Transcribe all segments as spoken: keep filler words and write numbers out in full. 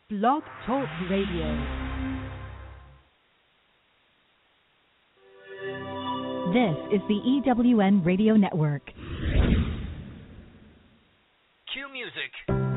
Blog Talk Radio. This is the E W N Radio Network. Cue music.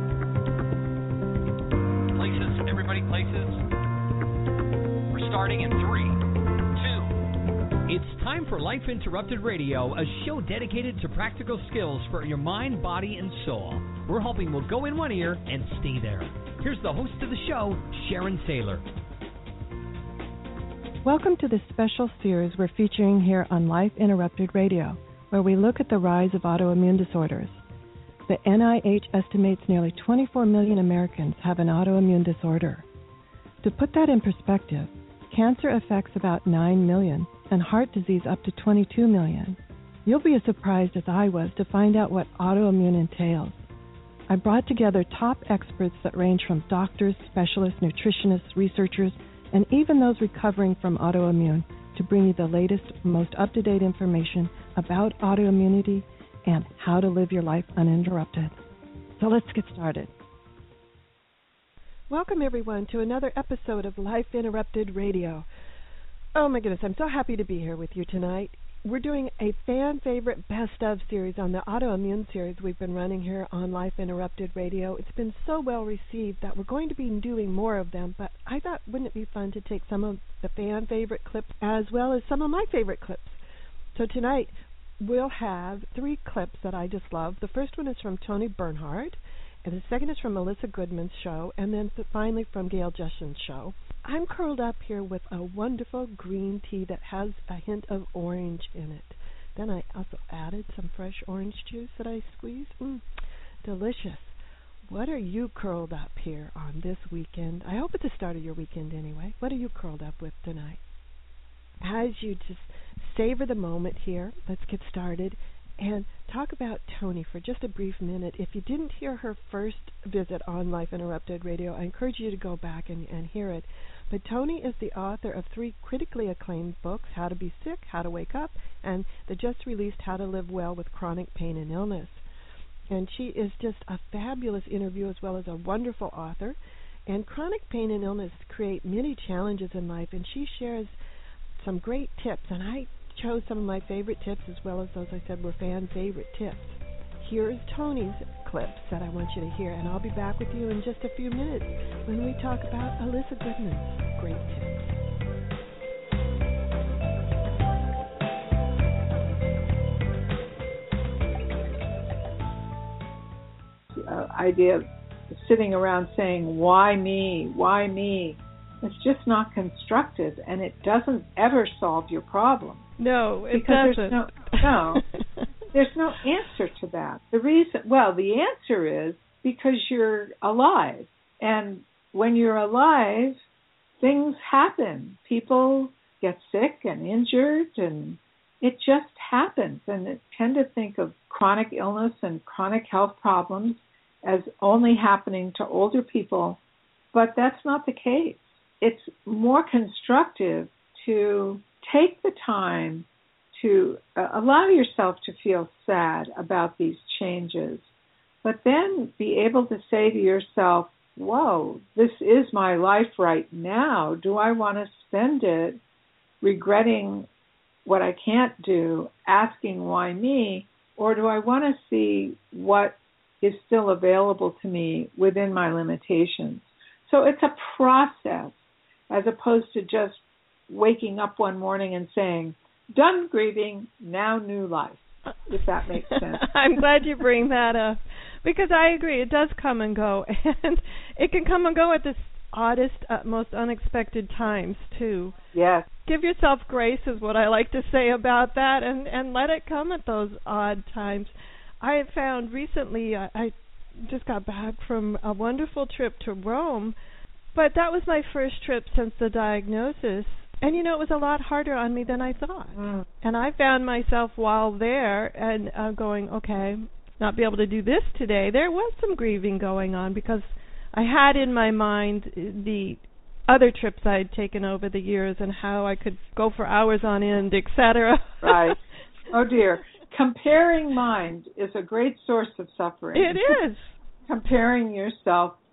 Places, everybody places. We're starting in three, two. It's time for Life Interrupted Radio, a show dedicated to practical skills for your mind, body, and soul. We're hoping we'll go in one ear and stay there. Here's the host of the show, Sharon Saylor. Welcome to this special series we're featuring here on Life Interrupted Radio, where we look at the rise of autoimmune disorders. The N I H estimates nearly twenty-four million Americans have an autoimmune disorder. To put that in perspective, cancer affects about nine million and heart disease up to twenty-two million. You'll be as surprised as I was to find out what autoimmune entails. I brought together top experts that range from doctors, specialists, nutritionists, researchers, and even those recovering from autoimmune to bring you the latest, most up-to-date information about autoimmunity and how to live your life uninterrupted. So let's get started. Welcome, everyone, to another episode of Life Interrupted Radio. Oh, my goodness, I'm so happy to be here with you tonight. We're doing a fan favorite best of series on the autoimmune series we've been running here on Life Interrupted Radio. It's been so well received that we're going to be doing more of them, but I thought wouldn't it be fun to take some of the fan favorite clips as well as some of my favorite clips. So tonight we'll have three clips that I just love. The first one is from Tony Bernhard, and the second is from Melissa Goodman's show, and then finally from Gail Jushin's show. I'm curled up here with a wonderful green tea that has a hint of orange in it. Then I also added some fresh orange juice that I squeezed. Mm, delicious. What are you curled up here on this weekend? I hope it's the start of your weekend anyway. What are you curled up with tonight? As you just savor the moment here, let's get started and talk about Tony for just a brief minute. If you didn't hear her first visit on Life Interrupted Radio, I encourage you to go back and, and hear it. But Tony is the author of three critically acclaimed books, How to Be Sick, How to Wake Up, and the just-released How to Live Well with Chronic Pain and Illness. And she is just a fabulous interview as well as a wonderful author. And chronic pain and illness create many challenges in life, and she shares some great tips. And I chose some of my favorite tips as well as those I said were fan favorite tips. Here's Tony's clips that I want you to hear, and I'll be back with you in just a few minutes when we talk about Alyssa Goodman's great tips. The uh, idea of sitting around saying, why me, why me, it's just not constructive, and it doesn't ever solve your problem. No, it because doesn't. There's no, no, there's no answer to that. The reason, well, the answer is because you're alive. And when you're alive, things happen. People get sick and injured, and it just happens. And it tend to think of chronic illness and chronic health problems as only happening to older people, but that's not the case. It's more constructive to take the time to uh, allow yourself to feel sad about these changes, but then be able to say to yourself, whoa, this is my life right now. Do I want to spend it regretting what I can't do, asking why me, or do I want to see what is still available to me within my limitations? So it's a process as opposed to just waking up one morning and saying, done grieving, now new life, if that makes sense. I'm glad you bring that up, because I agree, it does come and go, and it can come and go at the oddest, uh, most unexpected times, too. Yes. Give yourself grace is what I like to say about that, and, and let it come at those odd times. I have found recently, uh, I just got back from a wonderful trip to Rome, but that was my first trip since the diagnosis. And, you know, it was a lot harder on me than I thought. Mm. And I found myself while there and uh, going, okay, not be able to do this today. There was some grieving going on because I had in my mind the other trips I had taken over the years and how I could go for hours on end, et cetera. Right. Oh, dear. Comparing mind is a great source of suffering. It is. Comparing yourself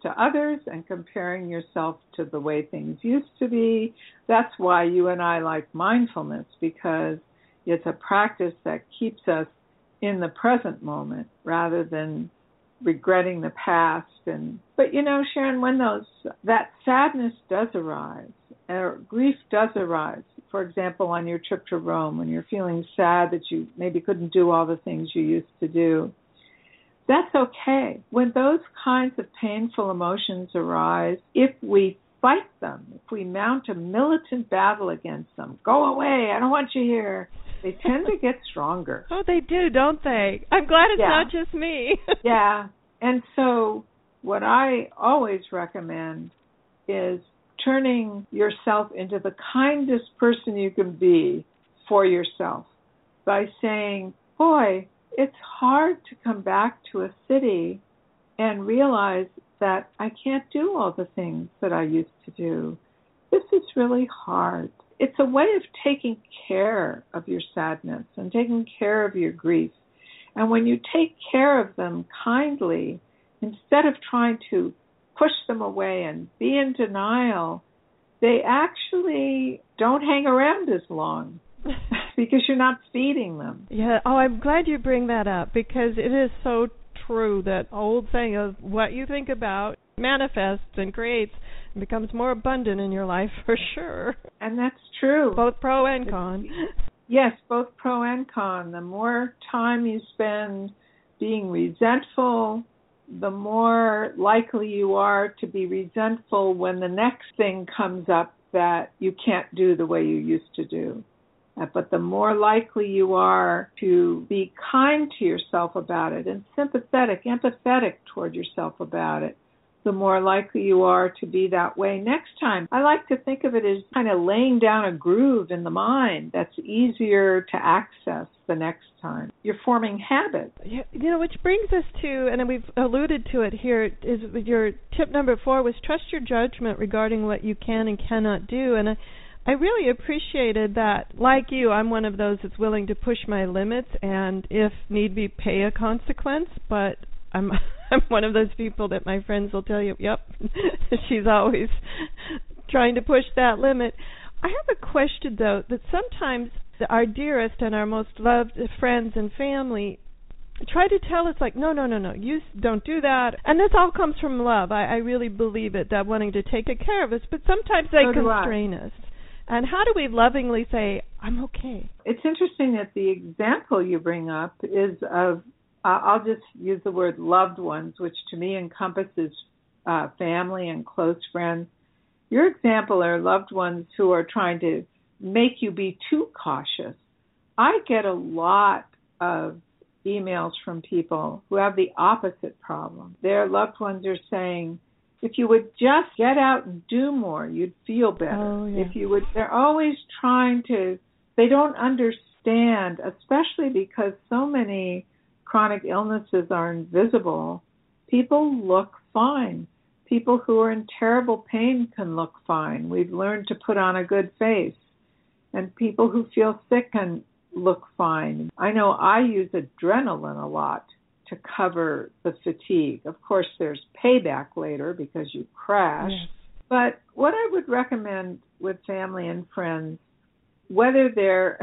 to others and comparing yourself to the way things used to be. That's why you and I like mindfulness, because it's a practice that keeps us in the present moment rather than regretting the past. And but you know, Sharon, when those that sadness does arise, or grief does arise, for example, on your trip to Rome, when you're feeling sad that you maybe couldn't do all the things you used to do, that's okay. When those kinds of painful emotions arise, if we fight them, if we mount a militant battle against them, go away, I don't want you here, they tend to get stronger. Oh, they do, don't they? I'm glad it's yeah. not just me. yeah. And so what I always recommend is turning yourself into the kindest person you can be for yourself by saying, boy, it's hard to come back to a city and realize that I can't do all the things that I used to do. This is really hard. It's a way of taking care of your sadness and taking care of your grief. And when you take care of them kindly, instead of trying to push them away and be in denial, they actually don't hang around as long because you're not feeding them. Yeah. Oh, I'm glad you bring that up, because it is so true, that old saying of what you think about manifests and creates and becomes more abundant in your life, for sure. And that's true. Both pro and con. Yes, both pro and con. The more time you spend being resentful, the more likely you are to be resentful when the next thing comes up that you can't do the way you used to do. Uh, but the more likely you are to be kind to yourself about it and sympathetic, empathetic toward yourself about it, the more likely you are to be that way next time. I like to think of it as kind of laying down a groove in the mind that's easier to access the next time. You're forming habits. You know, which brings us to, and we've alluded to it here, is your tip number four was trust your judgment regarding what you can and cannot do. And I, I really appreciated that. Like you, I'm one of those that's willing to push my limits and, if need be, pay a consequence. But I'm I'm one of those people that my friends will tell you, yep, she's always trying to push that limit. I have a question, though, that sometimes our dearest and our most loved friends and family try to tell us, like, no, no, no, no, you don't do that. And this all comes from love. I, I really believe it, that wanting to take care of us. But sometimes they so constrain us. And how do we lovingly say, I'm okay? It's interesting that the example you bring up is of, uh, I'll just use the word loved ones, which to me encompasses uh, family and close friends. Your example are loved ones who are trying to make you be too cautious. I get a lot of emails from people who have the opposite problem. Their loved ones are saying, if you would just get out and do more, you'd feel better. Oh, yeah. If you would, they're always trying to, they don't understand, especially because so many chronic illnesses are invisible. People look fine. People who are in terrible pain can look fine. We've learned to put on a good face. And people who feel sick can look fine. I know I use adrenaline a lot to cover the fatigue. Of course, there's payback later because you crash. Yes. But what I would recommend with family and friends, whether they're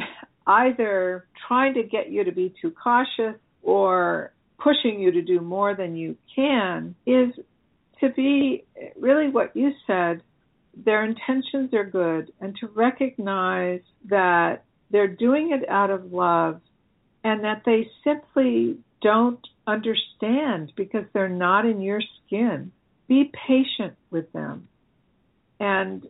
either trying to get you to be too cautious or pushing you to do more than you can, is to be really what you said, their intentions are good, and to recognize that they're doing it out of love and that they simply don't understand because they're not in your skin. Be patient with them and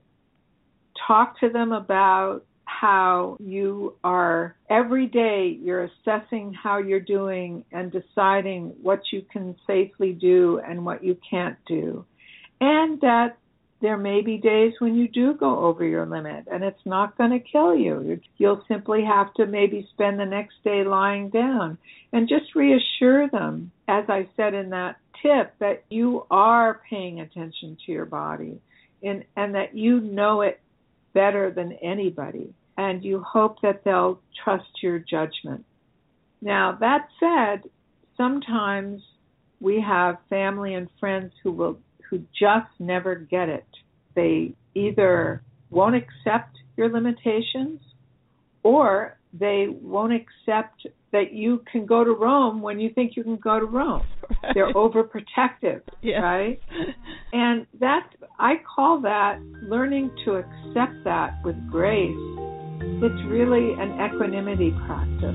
talk to them about how you are, every day you're assessing how you're doing and deciding what you can safely do and what you can't do. And that there may be days when you do go over your limit and it's not going to kill you. You'll simply have to maybe spend the next day lying down. And just reassure them, as I said in that tip, that you are paying attention to your body and, and that you know it better than anybody. And you hope that they'll trust your judgment. Now, that said, sometimes we have family and friends who will who just never get it. They either won't accept your limitations, or they won't accept that you can go to Rome when you think you can go to Rome. Right. They're overprotective, yeah. right? And that, I call that learning to accept that with grace. It's really an equanimity practice.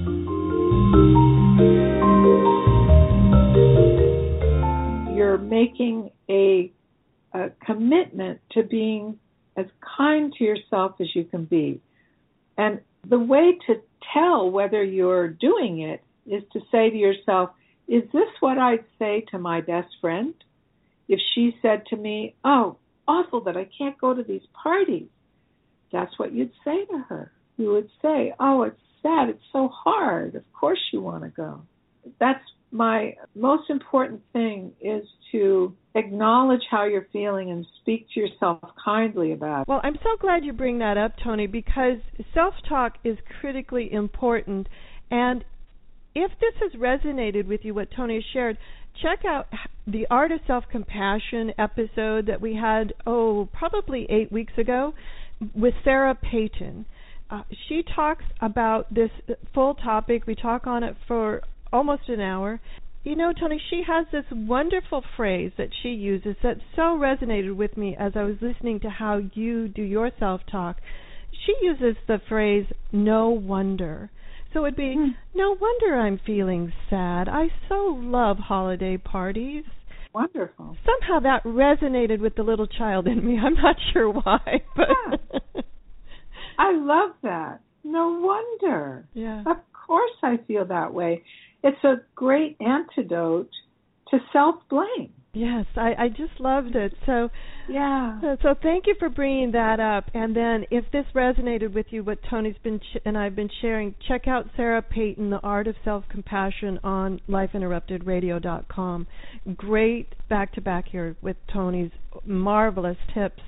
You're making a, a commitment to being as kind to yourself as you can be. And the way to tell whether you're doing it is to say to yourself, is this what I'd say to my best friend? If she said to me, oh, awful that I can't go to these parties, that's what you'd say to her. You would say, oh, it's sad, it's so hard, of course you want to go. That's my most important thing, is to acknowledge how you're feeling and speak to yourself kindly about it. Well, I'm so glad you bring that up, Toni, because self-talk is critically important. And if this has resonated with you, what Toni has shared, check out the Art of Self-Compassion episode that we had, oh, probably eight weeks ago with Sarah Payton. Uh, she talks about this full topic. We talk on it for almost an hour. You know, Toni, she has this wonderful phrase that she uses that so resonated with me as I was listening to how you do your self-talk. She uses the phrase, no wonder. So it'd be, mm. no wonder I'm feeling sad. I so love holiday parties. Wonderful. Somehow that resonated with the little child in me. I'm not sure why, but yeah. I love that. No wonder. Yeah. Of course I feel that way. It's a great antidote to self-blame. Yes, I, I just loved it. So, yeah. So, so thank you for bringing that up. And then, if this resonated with you, what Toni's been sh- and I've been sharing, check out Sarah Payton, The Art of Self-Compassion, on life interrupted radio dot com. Great back-to-back here with Toni's marvelous tips.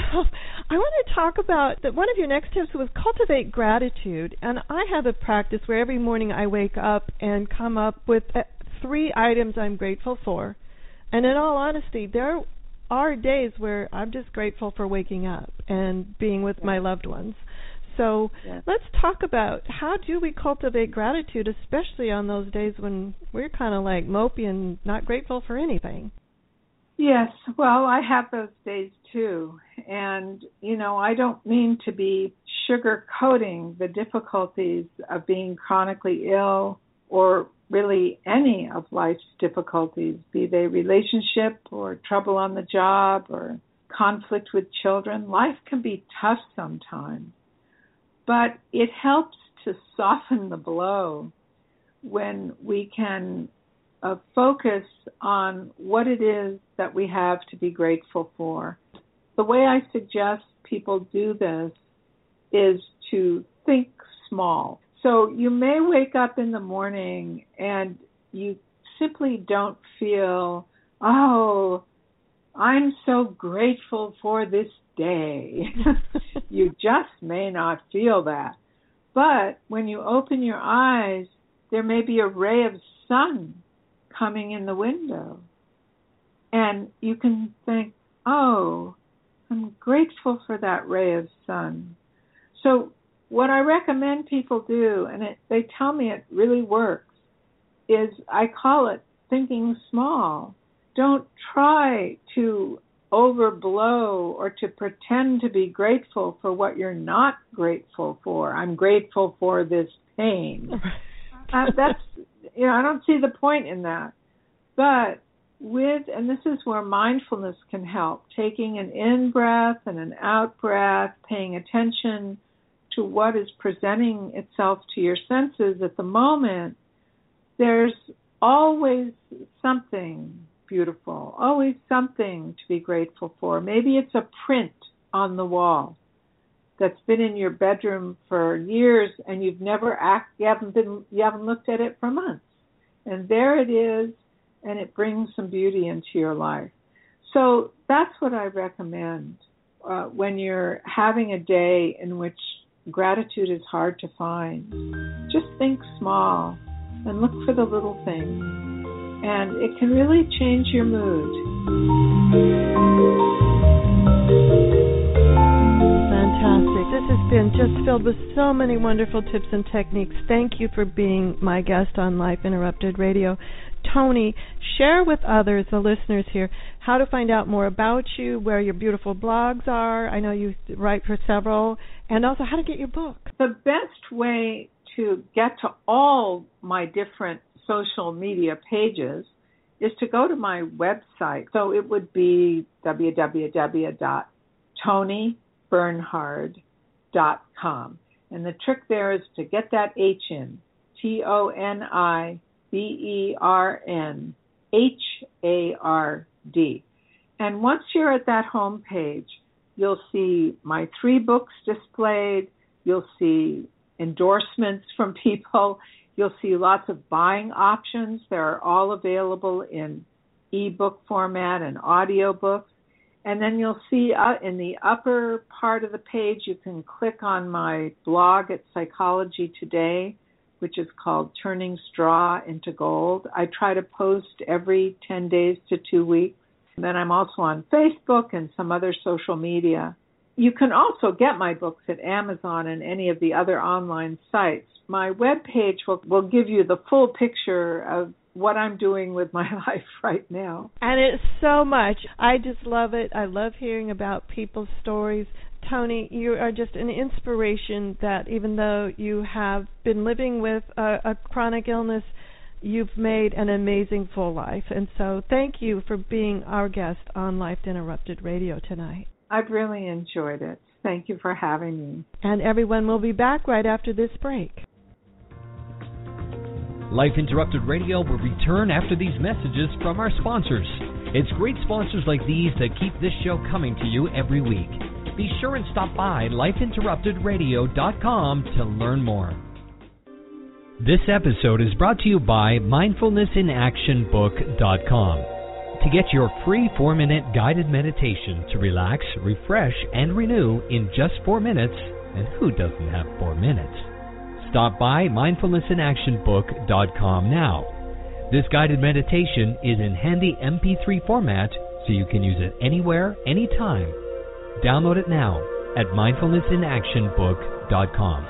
I want to talk about that. One of your next tips was cultivate gratitude. And I have a practice where every morning I wake up and come up with uh, three items I'm grateful for. And in all honesty, there are days where I'm just grateful for waking up and being with yeah. my loved ones. So yeah. let's talk about how do we cultivate gratitude, especially on those days when we're kind of like mopey and not grateful for anything. Yes, well, I have those days too. And, you know, I don't mean to be sugarcoating the difficulties of being chronically ill or really any of life's difficulties, be they relationship or trouble on the job or conflict with children. Life can be tough sometimes, but it helps to soften the blow when we can uh, focus on what it is that we have to be grateful for. The way I suggest people do this is to think small. So you may wake up in the morning and you simply don't feel, oh, I'm so grateful for this day. You just may not feel that. But when you open your eyes, there may be a ray of sun coming in the window. And you can think, oh, I'm grateful for that ray of sun. So what I recommend people do, and it, they tell me it really works, is I call it thinking small. Don't try to overblow or to pretend to be grateful for what you're not grateful for. I'm grateful for this pain. uh, that's, you know, I don't see the point in that. But with, and this is where mindfulness can help, taking an in-breath and an out-breath, paying attention to what is presenting itself to your senses at the moment, there's always something beautiful, always something to be grateful for. Maybe it's a print on the wall that's been in your bedroom for years and you've never act, you haven't been, you haven't looked at it for months. And there it is, and it brings some beauty into your life. So that's what I recommend uh, when you're having a day in which gratitude is hard to find. Just think small and look for the little things. And it can really change your mood. Fantastic. This has been just filled with so many wonderful tips and techniques. Thank you for being my guest on Life Interrupted Radio. Toni, share with others, the listeners here, how to find out more about you, where your beautiful blogs are. I know you write for several, and also how to get your book. The best way to get to all my different social media pages is to go to my website. So it would be w w w dot toni bernhard dot com. And the trick there is to get that H in, T O N I B E R N H A R D. And once you're at that home page, you'll see my three books displayed. You'll see endorsements from people. You'll see lots of buying options. They're all available in ebook format and audiobooks. And then you'll see uh, in the upper part of the page, you can click on my blog at Psychology Today, which is called Turning Straw into Gold. I try to post every ten days to two weeks. And then I'm also on Facebook and some other social media. You can also get my books at Amazon and any of the other online sites. My webpage will, will give you the full picture of what I'm doing with my life right now. And it's so much. I just love it. I love hearing about people's stories. Toni, you are just an inspiration that even though you have been living with a, a chronic illness, you've made an amazing full life. And so thank you for being our guest on Life Interrupted Radio tonight. I've really enjoyed it. Thank you for having me. And everyone will be back right after this break. Life Interrupted Radio will return after these messages from our sponsors. It's great sponsors like these that keep this show coming to you every week. Be sure and stop by life interrupted radio dot com to learn more. This episode is brought to you by mindfulness in action book dot com. To get your free four-minute guided meditation to relax, refresh, and renew in just four minutes, and who doesn't have four minutes? Stop by mindfulness in action book dot com now. This guided meditation is in handy M P three format, so you can use it anywhere, anytime. Download it now at mindfulness in action book dot com.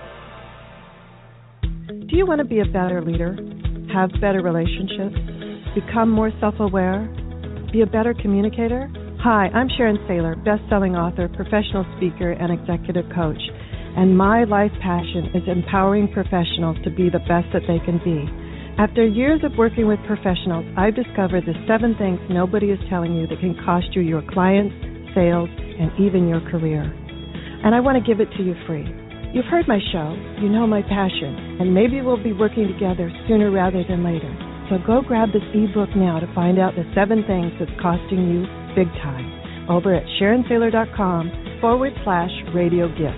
Do you want to be a better leader, have better relationships, become more self-aware, be a better communicator? Hi, I'm Sharon Saylor, best-selling author, professional speaker, and executive coach. And my life passion is empowering professionals to be the best that they can be. After years of working with professionals, I've discovered the seven things nobody is telling you that can cost you your clients, sales, and even your career. And I want to give it to you free. You've heard my show, you know my passion, and maybe we'll be working together sooner rather than later. So go grab this ebook now to find out the seven things that's costing you big time over at sharon saylor dot com forward slash radio gift.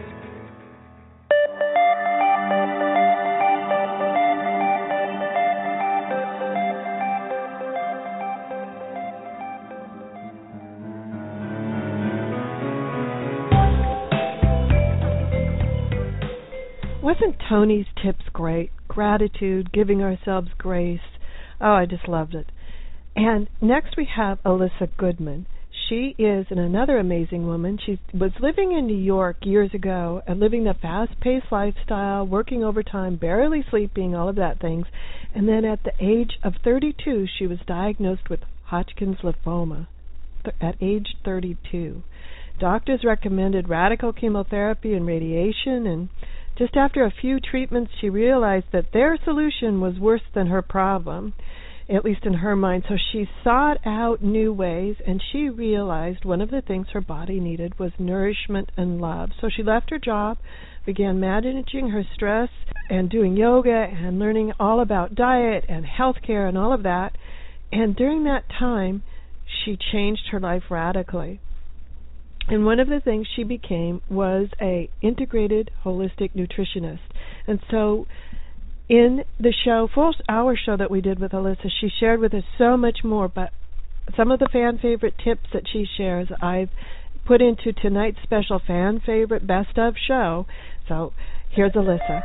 Wasn't Toni's tips great? Gratitude, giving ourselves grace. Oh, I just loved it. And next we have Alyssa Goodman. She is an, another amazing woman. She was living in New York years ago and living the fast-paced lifestyle, working overtime, barely sleeping, all of that things. And then at the age of thirty-two, she was diagnosed with Hodgkin's lymphoma at age thirty-two. Doctors recommended radical chemotherapy and radiation, and just after a few treatments, she realized that their solution was worse than her problem, at least in her mind. So she sought out new ways, and she realized one of the things her body needed was nourishment and love. So she left her job, began managing her stress, and doing yoga, and learning all about diet and health care and all of that. And during that time, she changed her life radically. And one of the things she became was a integrated holistic nutritionist. And so in the show, full hour show that we did with Alyssa, she shared with us so much more, but some of the fan favorite tips that she shares I've put into tonight's special fan favorite best of show. So here's Alyssa.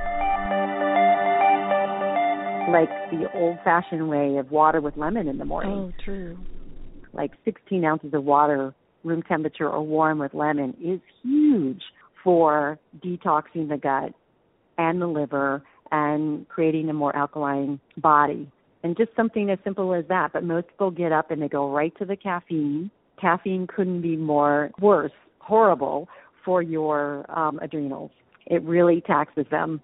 Like the old-fashioned way of water with lemon in the morning. Oh, true. like sixteen ounces of water, room temperature or warm with lemon, is huge for detoxing the gut and the liver and creating a more alkaline body. And just something as simple as that. But most people get up and they go right to the caffeine. Caffeine couldn't be more worse, horrible for your um, adrenals. It really taxes them.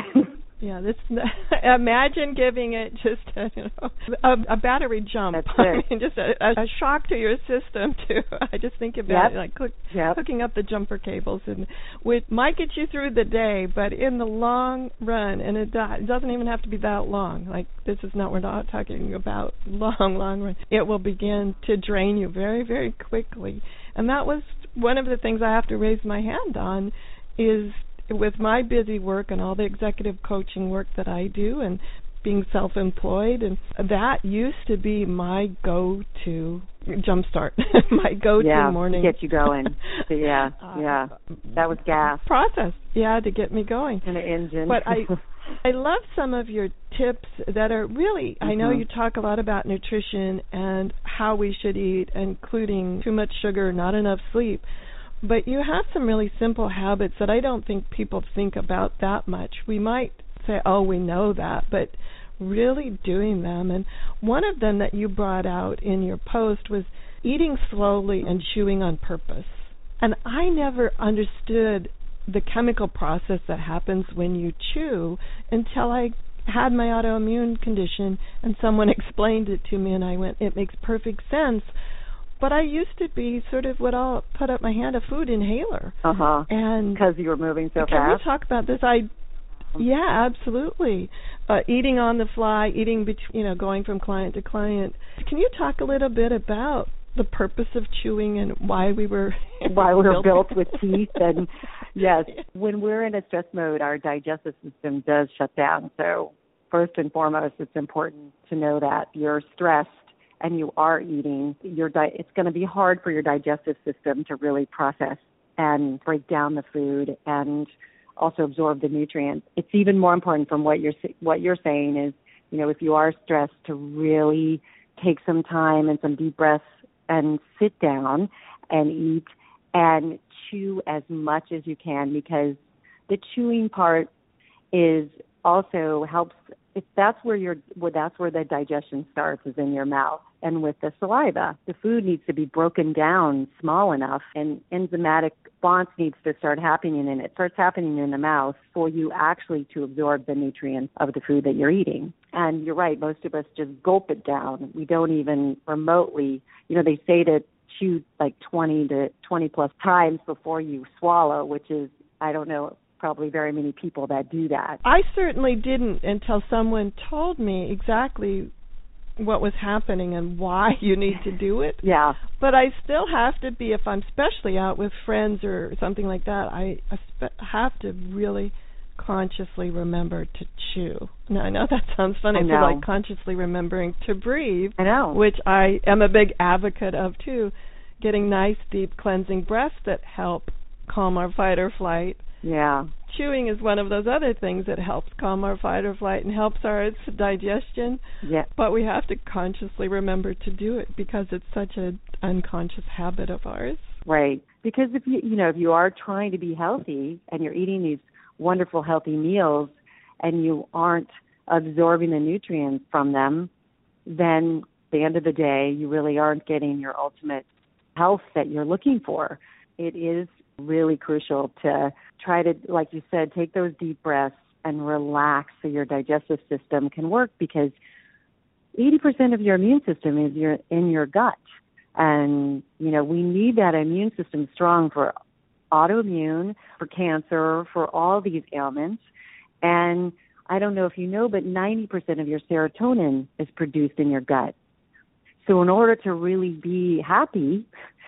Yeah, this. Imagine giving it just a, you know, a, a battery jump. That's I it. mean, just a, a shock to your system too. I just think about yep. it like hook, yep. hooking up the jumper cables, and it might get you through the day, but in the long run, and it, it doesn't even have to be that long. Like this is not we're not talking about long, long run. It will begin to drain you very, very quickly, and that was one of the things I have to raise my hand on. Is with my busy work and all the executive coaching work that I do and being self-employed, and that used to be my go-to jumpstart, my go-to yeah, morning. to get you going. So, yeah, yeah. That was gas. Process, yeah, to get me going. And an engine. But I I love some of your tips that are really, mm-hmm. I know you talk a lot about nutrition and how we should eat, including too much sugar, not enough sleep. But you have some really simple habits that I don't think people think about that much. We might say, oh, we know that, but really doing them. And one of them that you brought out in your post was eating slowly and chewing on purpose. And I never understood the chemical process that happens when you chew until I had my autoimmune condition and someone explained it to me, and I went, it makes perfect sense. But I used to be sort of what I'll put up my hand, a food inhaler. Uh-huh. And because you were moving so can fast. Can we talk about this? I, yeah, absolutely. Uh, eating on the fly, eating, bet- you know, going from client to client. Can you talk a little bit about the purpose of chewing and why we were why we were built, built with teeth? And yes, when we're in a stress mode, our digestive system does shut down. So first and foremost, it's important to know that you're stressed and you are eating, your di- it's going to be hard for your digestive system to really process and break down the food and also absorb the nutrients. It's even more important from what you're what you're saying is, you know, if you are stressed, to really take some time and some deep breaths and sit down and eat and chew as much as you can, because the chewing part is also helps. If that's where your well, that's where the digestion starts, is in your mouth. And with the saliva, the food needs to be broken down small enough, and enzymatic response needs to start happening, and it starts happening in the mouth for you actually to absorb the nutrients of the food that you're eating. And you're right, most of us just gulp it down. We don't even remotely, you know, they say to chew like twenty to twenty plus times before you swallow, which is, I don't know, probably very many people that do that. I certainly didn't until someone told me exactly what was happening and why you need to do it. Yeah. But I still have to be, if I'm especially out with friends or something like that, I have to really consciously remember to chew. Now, I know that sounds funny. I I know. feel like consciously remembering to breathe. I know. Which I am a big advocate of, too. Getting nice, deep, cleansing breaths that help calm our fight or flight. Yeah. Chewing is one of those other things that helps calm our fight or flight and helps our digestion. Yeah. But we have to consciously remember to do it because it's such an unconscious habit of ours. Right. Because if you you know if you are trying to be healthy and you're eating these wonderful healthy meals and you aren't absorbing the nutrients from them, then at the end of the day you really aren't getting your ultimate health that you're looking for. It is really crucial to try to, like you said, take those deep breaths and relax so your digestive system can work, because eighty percent of your immune system is your, in your gut. And, you know, we need that immune system strong for autoimmune, for cancer, for all these ailments. And I don't know if you know, but ninety percent of your serotonin is produced in your gut. So in order to really be happy,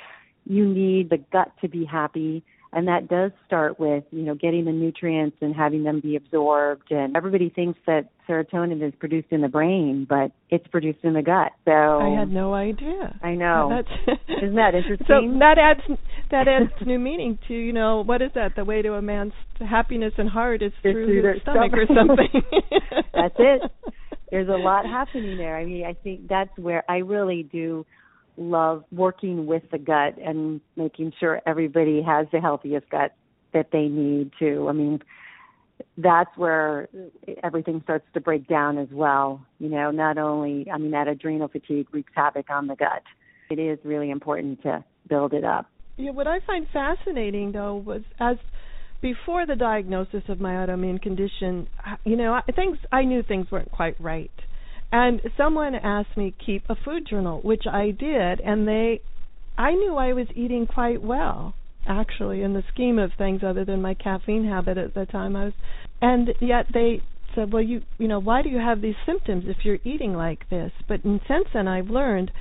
you need the gut to be happy, and that does start with, you know, getting the nutrients and having them be absorbed. And everybody thinks that serotonin is produced in the brain, but it's produced in the gut. So I had no idea. I know. That's Isn't that interesting? So that adds that adds new meaning to, you know, what is that? The way to a man's happiness and heart is through, through his stomach, stomach or something. That's it. There's a lot happening there. I mean, I think that's where I really do love working with the gut and making sure everybody has the healthiest gut that they need to. I mean, that's where everything starts to break down as well. You know, not only, I mean, that adrenal fatigue wreaks havoc on the gut. It is really important to build it up. Yeah, what I find fascinating, though, was as before the diagnosis of my autoimmune condition, you know, I, things I knew things weren't quite right. And someone asked me to keep a food journal, which I did, and they, I knew I was eating quite well, actually, in the scheme of things, other than my caffeine habit at the time. I was, and yet they said, well, you, you know, why do you have these symptoms if you're eating like this? But in since then, I've learned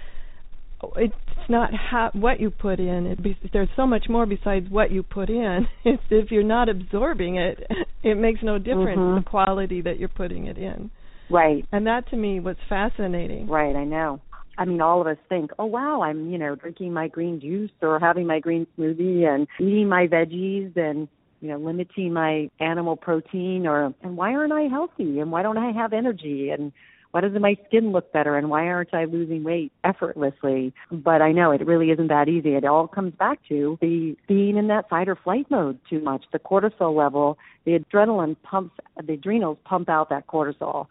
it's not how, what you put in. It be, there's so much more besides what you put in. If, if you're not absorbing it, it makes no difference mm-hmm. the quality that you're putting it in. Right. And that to me was fascinating. Right, I know. I mean, all of us think, oh, wow, I'm, you know, drinking my green juice or having my green smoothie and eating my veggies and, you know, limiting my animal protein, or, and why aren't I healthy? And why don't I have energy? And why doesn't my skin look better? And why aren't I losing weight effortlessly? But I know it really isn't that easy. It all comes back to the being in that fight or flight mode too much. The cortisol level, the adrenaline pumps, the adrenals pump out that cortisol,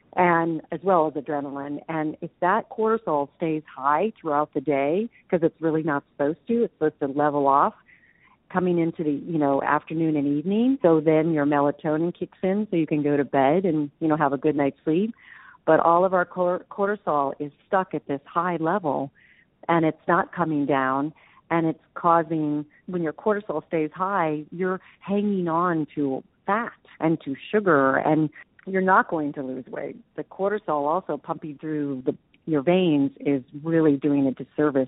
and as well as adrenaline. And if that cortisol stays high throughout the day, because it's really not supposed to, it's supposed to level off coming into the, you know, afternoon and evening. So then your melatonin kicks in so you can go to bed and, you know, have a good night's sleep. But all of our cortisol is stuck at this high level, and it's not coming down, and it's causing, when your cortisol stays high, you're hanging on to fat and to sugar, and you're not going to lose weight. The cortisol also pumping through the, your veins is really doing a disservice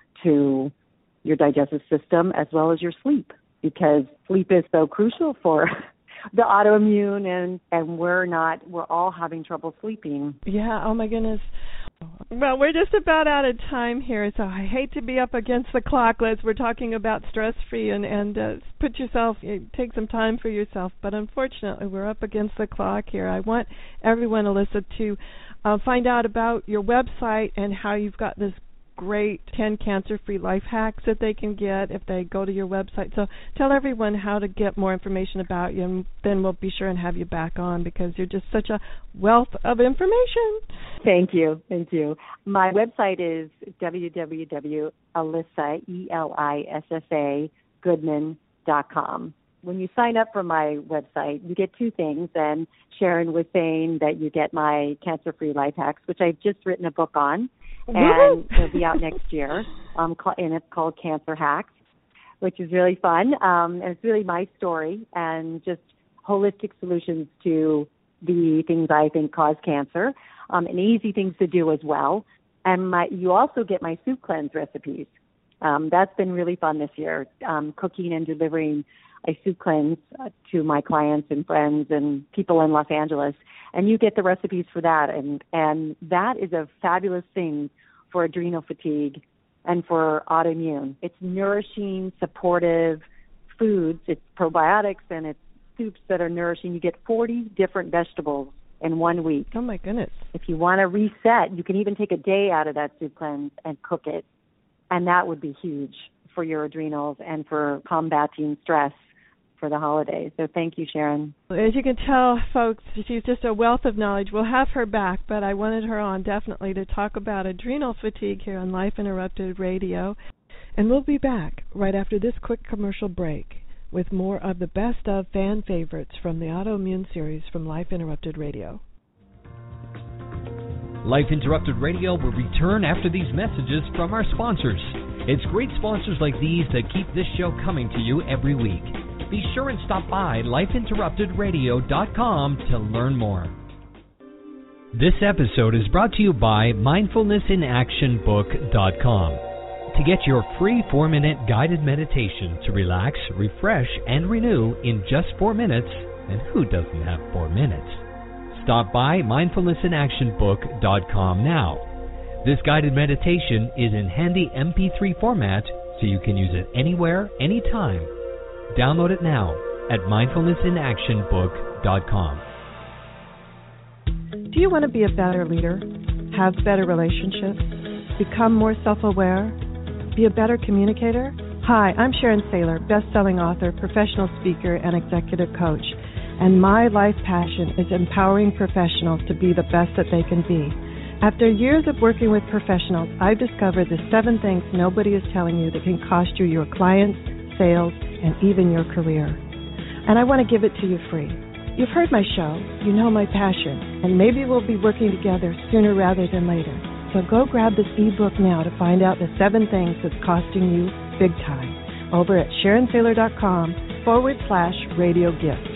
to your digestive system as well as your sleep, because sleep is so crucial for the autoimmune, and, and we're not, we're all having trouble sleeping. Yeah, oh my goodness. Well, we're just about out of time here, so I hate to be up against the clock, Liz. We're talking about stress-free and, and uh, put yourself, take some time for yourself, but unfortunately we're up against the clock here. I want everyone, Alyssa, to uh, find out about your website and how you've got this great ten cancer-free life hacks that they can get if they go to your website. So tell everyone how to get more information about you, and then we'll be sure and have you back on, because you're just such a wealth of information. Thank you. Thank you. My website is w w w dot elissa, E L I S S A, Goodman dot com. When you sign up for my website, you get two things. And Sharon was saying that you get my cancer-free life hacks, which I've just written a book on, and it'll be out next year, um, and it's called Cancer Hacks, which is really fun. Um, and it's really my story and just holistic solutions to the things I think cause cancer, um, and easy things to do as well. And my, you also get my soup cleanse recipes. Um, that's been really fun this year, um, cooking and delivering a soup cleanse uh, to my clients and friends and people in Los Angeles. And you get the recipes for that. And, and that is a fabulous thing for adrenal fatigue and for autoimmune. It's nourishing, supportive foods. It's probiotics, and it's soups that are nourishing. You get forty different vegetables in one week. Oh, my goodness. If you want to reset, you can even take a day out of that soup cleanse and cook it. And that would be huge for your adrenals and for combating stress for the holidays. So thank you, Sharon. As you can tell, folks, she's just a wealth of knowledge. We'll have her back, but I wanted her on definitely to talk about adrenal fatigue here on Life Interrupted Radio. And we'll be back right after this quick commercial break with more of the best of fan favorites from the autoimmune series from Life Interrupted Radio. Life Interrupted Radio will return after these messages from our sponsors. It's great sponsors like these that keep this show coming to you every week. Be sure and stop by life interrupted radio dot com to learn more. This episode is brought to you by mindfulness in action book dot com. To get your free four-minute guided meditation to relax, refresh, and renew in just four minutes, and who doesn't have four minutes? Stop by mindfulness in action book dot com now. This guided meditation is in handy M P three format, so you can use it anywhere, anytime. Download it now at mindfulness in action book dot com. Do you want to be a better leader? Have better relationships? become more self-aware, be a better communicator? Hi, I'm Sharon Saylor, best-selling author, professional speaker, and executive coach. And my life passion is empowering professionals to be the best that they can be. After years of working with professionals, I've discovered the seven things nobody is telling you that can cost you your clients, sales, and even your career. And I want to give it to you free. You've heard my show, you know my passion, and maybe we'll be working together sooner rather than later. So go grab this ebook now to find out the seven things that's costing you big time over at SharonSaylor.com forward slash radio gift.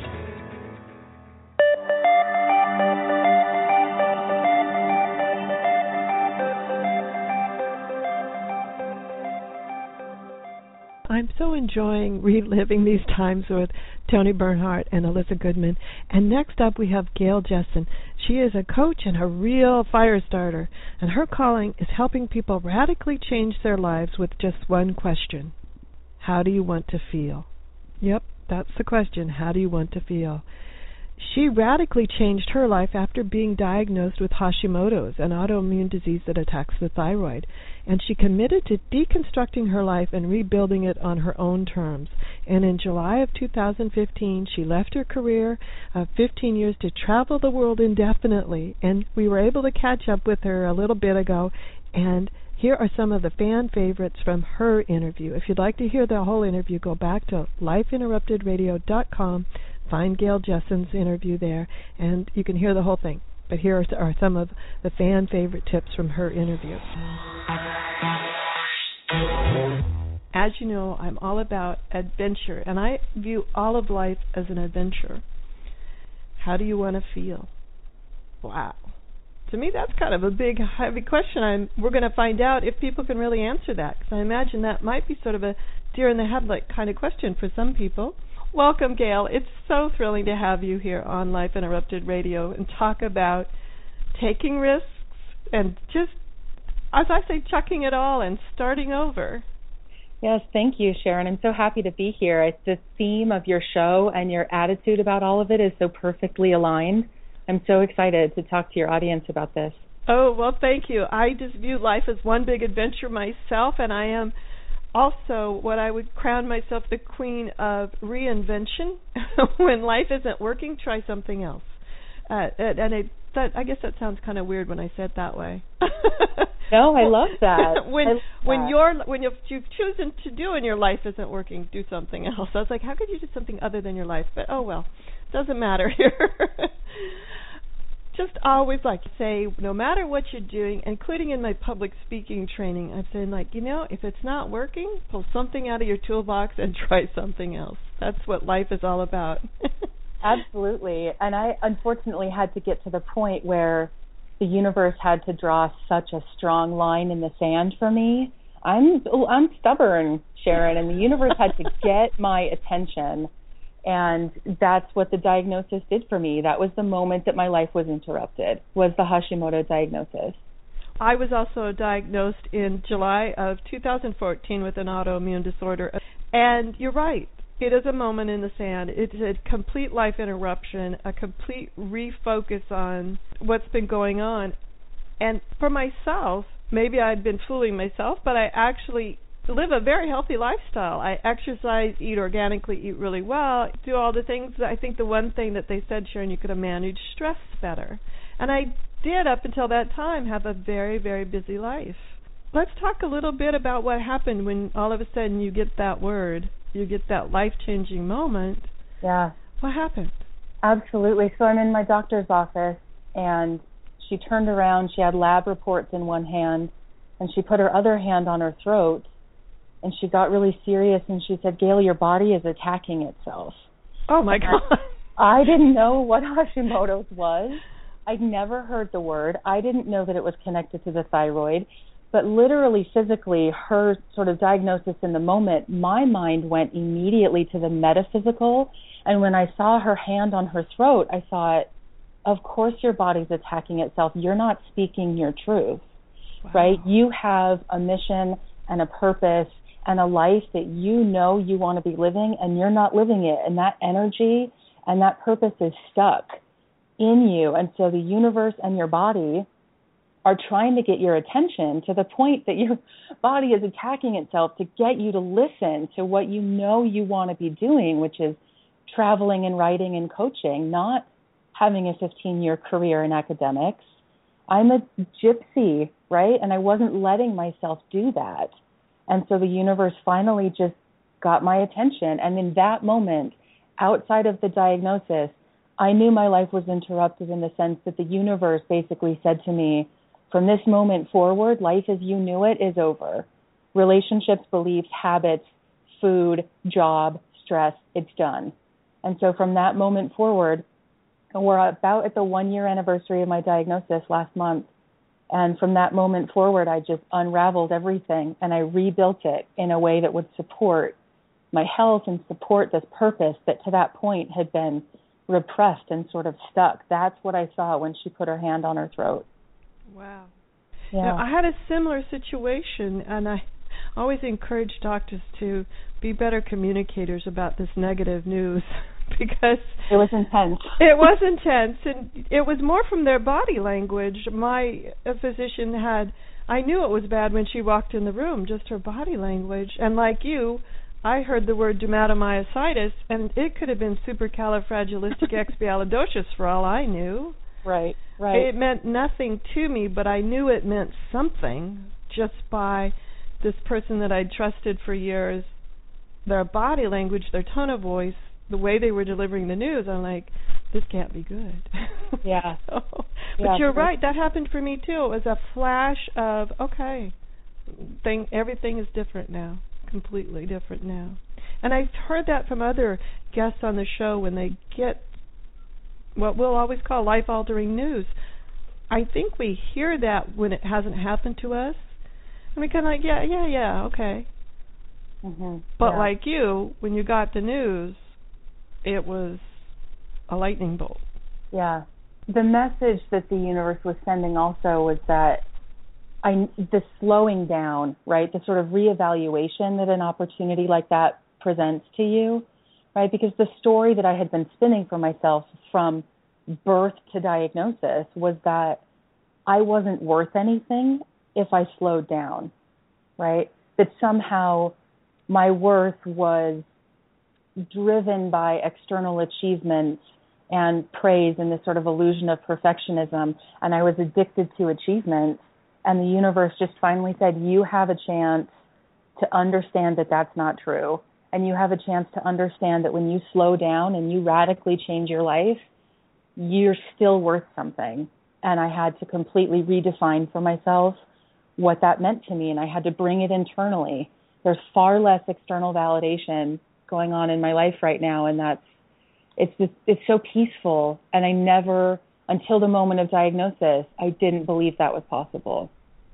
I'm so enjoying reliving these times with Tony Bernhardt and Alyssa Goodman. And next up we have Gail Jessen. She is a coach and a real fire starter. And her calling is helping people radically change their lives with just one question. How do you want to feel? Yep, that's the question. How do you want to feel? She radically changed her life after being diagnosed with Hashimoto's, an autoimmune disease that attacks the thyroid. And she committed to deconstructing her life and rebuilding it on her own terms. And in July of two thousand fifteen, she left her career of fifteen years to travel the world indefinitely. And we were able to catch up with her a little bit ago. And here are some of the fan favorites from her interview. If you'd like to hear the whole interview, go back to life interrupted radio dot com. Find Gail Jessen's interview there, and you can hear the whole thing. But here are, are some of the fan favorite tips from her interview. As you know, I'm all about adventure, and I view all of life as an adventure. How do you want to feel? Wow. To me, that's kind of a big, heavy question. I'm, we're going to find out if people can really answer that, because I imagine that might be sort of a deer-in-the-headlight kind of question for some people. Welcome, Gail. It's so thrilling to have you here on Life Interrupted Radio and talk about taking risks and just, as I say, chucking it all and starting over. Yes, thank you, Sharon. I'm so happy to be here. It's the theme of your show and your attitude about all of it is so perfectly aligned. I'm so excited to talk to your audience about this. Oh, well, thank you. I just view life as one big adventure myself, and I am also what I would crown myself the queen of reinvention. When life isn't working, try something else. Uh, and I, that, I guess that sounds kind of weird when I said it that way. No, I love that. when I love when that. you're when you're, you're choosing to do in your life isn't working, do something else. I was like, how could you do something other than your life? But oh well, doesn't matter here. Just always like to say, no matter what you're doing, including in my public speaking training, I'm saying, like, you know, if it's not working, pull something out of your toolbox and try something else. That's what life is all about. Absolutely. And I unfortunately had to get to the point where the universe had to draw such a strong line in the sand for me. I'm I'm stubborn, Sharon, and the universe had to get my attention. And that's what the diagnosis did for me. That was the moment that my life was interrupted, was the Hashimoto diagnosis. I was also diagnosed in July of two thousand fourteen with an autoimmune disorder. And you're right. It is a moment in the sand. It's a complete life interruption, a complete refocus on what's been going on. And for myself, maybe I'd been fooling myself, but I actually live a very healthy lifestyle. I exercise, eat organically, eat really well, do all the things. I think the one thing that they said, Sharon, you could have managed stress better. And I did, up until that time, have a very, very busy life. Let's talk a little bit about what happened when all of a sudden you get that word, you get that life-changing moment. Yeah. What happened? Absolutely. So I'm in my doctor's office, and she turned around. She had lab reports in one hand, and she put her other hand on her throat. And she got really serious, and she said, Gail, your body is attacking itself. Oh, my God. I didn't know what Hashimoto's was. I'd never heard the word. I didn't know that it was connected to the thyroid. But literally, physically, her sort of diagnosis in the moment, my mind went immediately to the metaphysical. And when I saw her hand on her throat, I thought, of course your body's attacking itself. You're not speaking your truth, wow. Right? You have a mission and a purpose and a life that you know you want to be living, and you're not living it. And that energy and that purpose is stuck in you. And so the universe and your body are trying to get your attention to the point that your body is attacking itself to get you to listen to what you know you want to be doing, which is traveling and writing and coaching, not having a fifteen-year career in academics. I'm a gypsy, right? And I wasn't letting myself do that. And so the universe finally just got my attention. And in that moment, outside of the diagnosis, I knew my life was interrupted in the sense that the universe basically said to me, from this moment forward, life as you knew it is over. Relationships, beliefs, habits, food, job, stress, it's done. And so from that moment forward, we're about at the one-year anniversary of my diagnosis last month. And from that moment forward, I just unraveled everything and I rebuilt it in a way that would support my health and support this purpose that to that point had been repressed and sort of stuck. That's what I saw when she put her hand on her throat. Wow. Yeah. Now, I had a similar situation, and I always encourage doctors to be better communicators about this negative news because it was intense. It was intense, and it was more from their body language. My a physician had, I knew it was bad when she walked in the room, just her body language. And like you, I heard the word dermatomyositis, and it could have been supercalifragilisticexpialidocious for all I knew. Right, right. It meant nothing to me, but I knew it meant something just by this person that I'd trusted for years, their body language, their tone of voice, the way they were delivering the news. I'm like, this can't be good. Yeah. so, but yeah, you're right. That happened for me too. It was a flash of, okay, thing, everything is different now, completely different now. And I've heard that from other guests on the show when they get what we'll always call life-altering news. I think we hear that when it hasn't happened to us. And we kind of like, yeah, yeah, yeah, okay. Mm-hmm. But yeah. like you, when you got the news, it was a lightning bolt. Yeah. The message that the universe was sending also was that I, the slowing down, right, the sort of reevaluation that an opportunity like that presents to you, right, because the story that I had been spinning for myself from birth to diagnosis was that I wasn't worth anything if I slowed down, right, that somehow my worth was driven by external achievements and praise and this sort of illusion of perfectionism, and I was addicted to achievement, and the universe just finally said, you have a chance to understand that that's not true, and you have a chance to understand that when you slow down and you radically change your life, you're still worth something. And I had to completely redefine for myself what that meant to me, and I had to bring it internally. There's far less external validation going on in my life right now, and that's it's just it's so peaceful. And I never, until the moment of diagnosis, I didn't believe that was possible.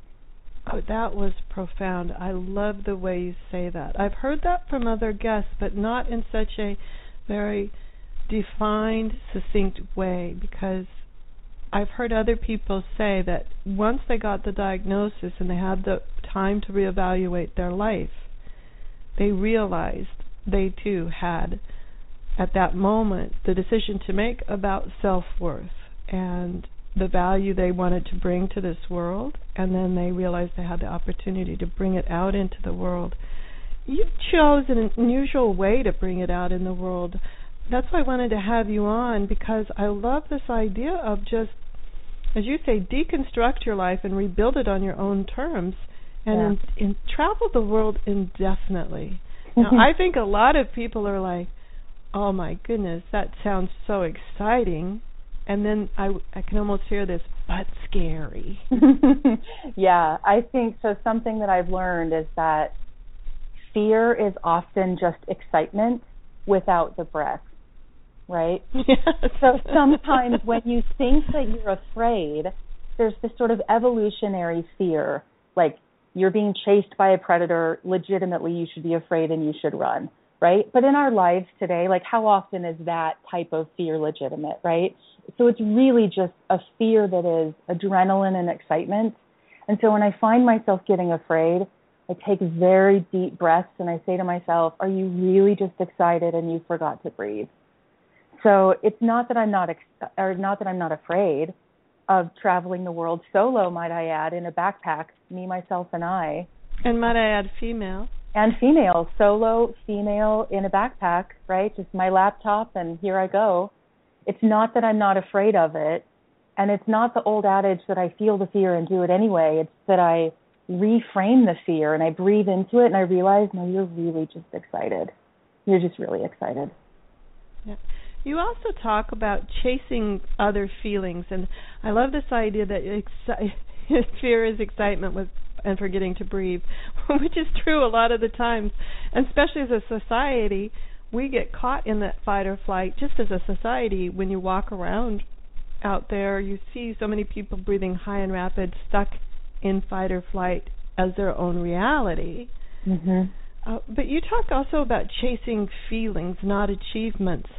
Oh, that was profound. I love the way you say that. I've heard that from other guests, but not in such a very defined, succinct way, because I've heard other people say that once they got the diagnosis and they had the time to reevaluate their life, they realized they too had, at that moment, the decision to make about self-worth and the value they wanted to bring to this world, and then they realized they had the opportunity to bring it out into the world. You chose an unusual way to bring it out in the world. That's why I wanted to have you on, because I love this idea of just, as you say, deconstruct your life and rebuild it on your own terms, and, yeah. in, in travel the world indefinitely. Now, I think a lot of people are like, oh my goodness, that sounds so exciting. And then I, I can almost hear this, but scary. Yeah, I think so. Something that I've learned is that fear is often just excitement without the breath, right? Yes. So sometimes when you think that you're afraid, there's this sort of evolutionary fear, like you're being chased by a predator, legitimately you should be afraid and you should run, right? But in our lives today, like how often is that type of fear legitimate, right? So it's really just a fear that is adrenaline and excitement. And so when I find myself getting afraid, I take very deep breaths and I say to myself, are you really just excited and you forgot to breathe? So it's not that I'm not ex- or not that I'm not afraid. of traveling the world solo, might I add, in a backpack, me, myself, and I. And might I add female? And female, solo, female, in a backpack, right? Just my laptop, and here I go. It's not that I'm not afraid of it, and it's not the old adage that I feel the fear and do it anyway. It's that I reframe the fear, and I breathe into it, and I realize, no, you're really just excited. You're just really excited. Yeah. You also talk about chasing other feelings, and I love this idea that exci- fear is excitement with and forgetting to breathe, which is true a lot of the times, and especially as a society, we get caught in that fight or flight. Just as a society, when you walk around out there, you see so many people breathing high and rapid, stuck in fight or flight as their own reality. Mm-hmm. Uh, but you talk also about chasing feelings, not achievements.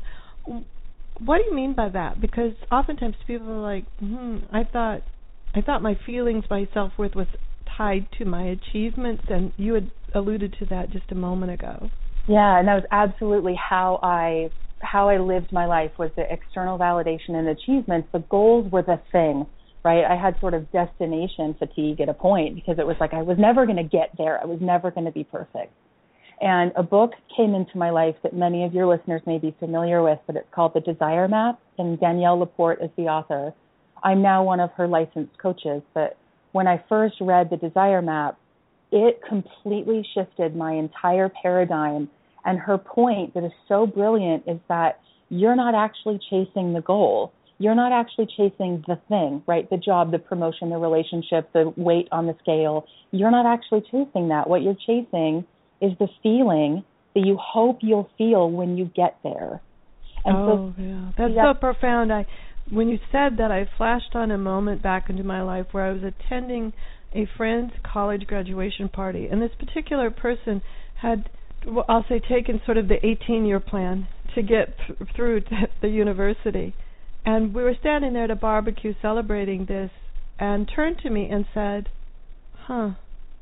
What do you mean by that? Because oftentimes people are like, hmm, I thought, I thought my feelings, my self-worth was tied to my achievements, and you had alluded to that just a moment ago. Yeah, and that was absolutely how I how I lived my life, was the external validation and achievements. The goals were the thing, right? I had sort of destination fatigue at a point because it was like I was never going to get there. I was never going to be perfect. And a book came into my life that many of your listeners may be familiar with, but it's called The Desire Map, and Danielle Laporte is the author. I'm now one of her licensed coaches, but when I first read The Desire Map, it completely shifted my entire paradigm. And her point that is so brilliant is that you're not actually chasing the goal. You're not actually chasing the thing, right? The job, the promotion, the relationship, the weight on the scale. You're not actually chasing that. What you're chasing is the feeling that you hope you'll feel when you get there. And oh, so, yeah. That's yeah. so profound. I, when you said that, I flashed on a moment back into my life where I was attending a friend's college graduation party, and this particular person had, well, I'll say, taken sort of the eighteen-year plan to get th- through to the university. And we were standing there at a barbecue celebrating this, and turned to me and said, huh,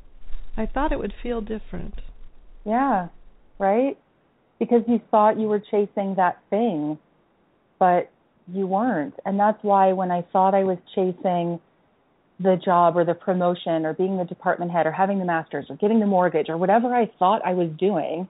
I thought it would feel different. Yeah, right? Because you thought you were chasing that thing, but you weren't. And that's why when I thought I was chasing the job or the promotion or being the department head or having the master's or getting the mortgage or whatever I thought I was doing,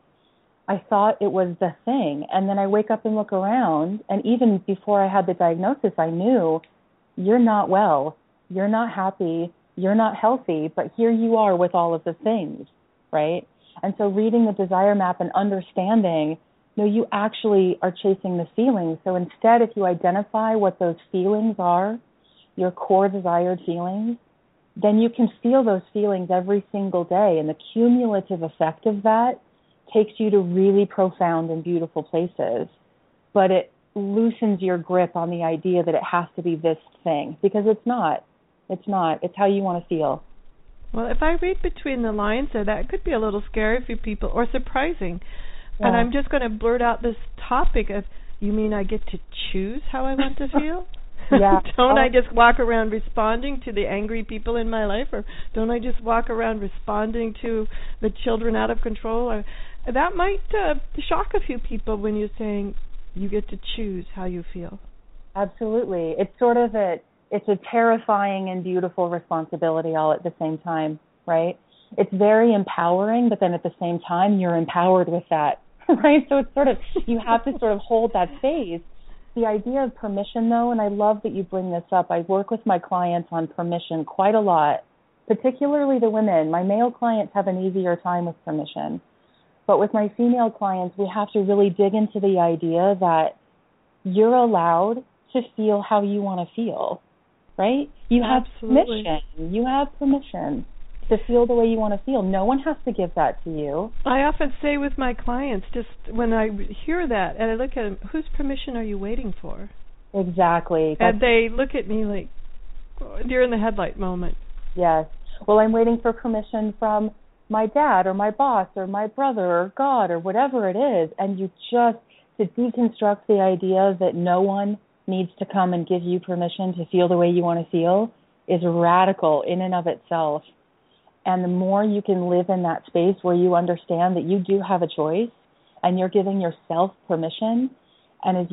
I thought it was the thing. And then I wake up and look around, and even before I had the diagnosis, I knew you're not well, you're not happy, you're not healthy, but here you are with all of the things, right? And so reading the Desire Map and understanding, no, you actually are chasing the feelings. So instead, if you identify what those feelings are, your core desired feelings, then you can feel those feelings every single day. And the cumulative effect of that takes you to really profound and beautiful places. But it loosens your grip on the idea that it has to be this thing, because it's not. It's not. It's how you want to feel. Well, if I read between the lines there, that could be a little scary for people or surprising. Yeah. And I'm just going to blurt out this topic of, you mean I get to choose how I want to feel? Yeah. Don't oh. I just walk around responding to the angry people in my life, or don't I just walk around responding to the children out of control? Or, that might uh, shock a few people when you're saying you get to choose how you feel. Absolutely. It's sort of a, it's a terrifying and beautiful responsibility all at the same time, right? It's very empowering, but then at the same time, you're empowered with that, right? So it's sort of, you have to sort of hold that phase. The idea of permission, though, and I love that you bring this up. I work with my clients on permission quite a lot, particularly the women. My male clients have an easier time with permission. But with my female clients, we have to really dig into the idea that you're allowed to feel how you want to feel, right? You Absolutely. have permission. You have permission to feel the way you want to feel. No one has to give that to you. I often say with my clients, just when I hear that, and I look at them, whose permission are you waiting for? Exactly. That's, and they look at me like, you're in the headlight moment. Yes. Well, I'm waiting for permission from my dad or my boss or my brother or God or whatever it is. And you just, to deconstruct the idea that no one needs to come and give you permission to feel the way you want to feel is radical in and of itself. And the more you can live in that space where you understand that you do have a choice and you're giving yourself permission, and as you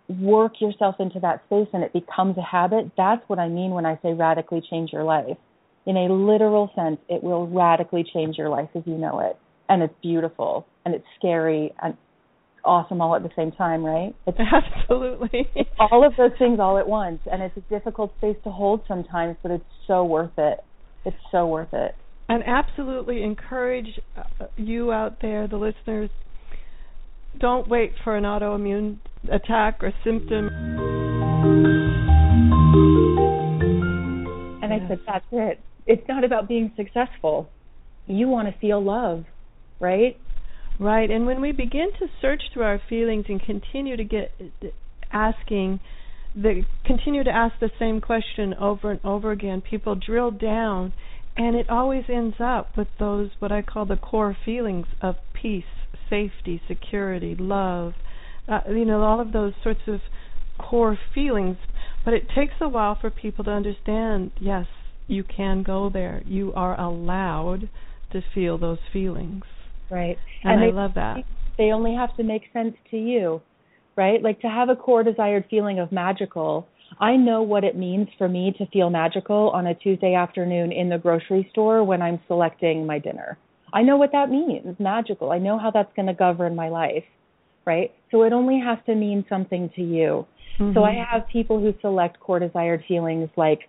work yourself into that space and it becomes a habit, that's what I mean when I say radically change your life. In a literal sense, it will radically change your life as you know it. And it's beautiful and it's scary and awesome all at the same time, right? It's, Absolutely. It's all of those things all at once. And it's a difficult space to hold sometimes, but it's so worth it. It's so worth it. And absolutely encourage you out there, the listeners, don't wait for an autoimmune attack or symptom. And I said, that's it. It's not about being successful. You want to feel love, right? Right. And when we begin to search through our feelings and continue to get asking, the continue to ask the same question over and over again, people drill down, and it always ends up with those, what I call the core feelings of peace, safety, security, love, uh, you know, all of those sorts of core feelings. But it takes a while for people to understand, yes, you can go there. You are allowed to feel those feelings. Right. And, and I they, love that. They only have to make sense to you, right? Like to have a core desired feeling of magical. I know what it means for me to feel magical on a Tuesday afternoon in the grocery store when I'm selecting my dinner. I know what that means, magical. I know how that's going to govern my life, right? So it only has to mean something to you. Mm-hmm. So I have people who select core desired feelings like